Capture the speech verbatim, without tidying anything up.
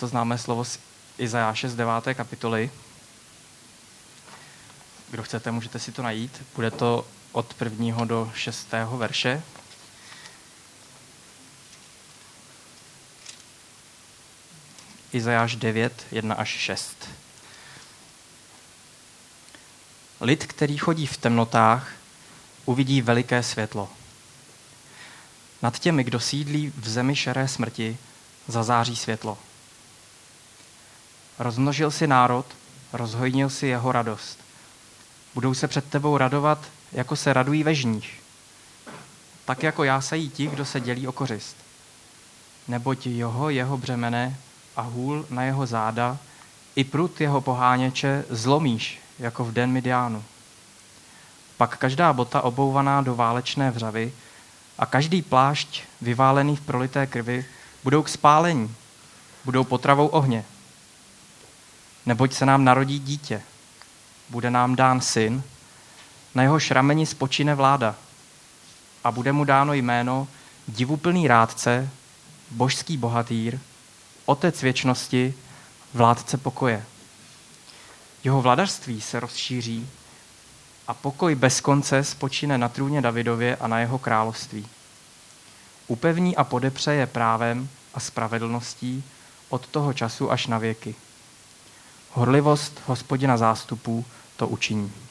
to známé slovo z Izajáše z deváté kapitoly. Kdo chcete, můžete si to najít. Bude to od prvního do šestého verše. Izajáš devět, jedna až šest. Lid, který chodí v temnotách, uvidí veliké světlo. Nad těmi, kdo sídlí v zemi šeré smrti, zazáří světlo. Rozmnožil si národ, rozhojnil si jeho radost. Budou se před tebou radovat, jako se radují ve žních. Tak jako jásají ti, kdo se dělí o kořist. Neboť jeho, jeho břemene a hůl na jeho záda i prut jeho poháněče zlomíš, jako v den Midiánu. Pak každá bota obouvaná do válečné vřavy a každý plášť vyválený v prolité krvi budou k spálení, budou potravou ohně. Neboť se nám narodí dítě, bude nám dán syn, na jeho šrameni spočine vláda a bude mu dáno jméno divuplný rádce, božský bohatýr, otec věčnosti, vládce pokoje. Jeho vladařství se rozšíří a pokoj bez konce spočine na trůně Davidově a na jeho království. Upevní a podepře je právem a spravedlností od toho času až na věky. Horlivost Hospodina zástupů to učiní.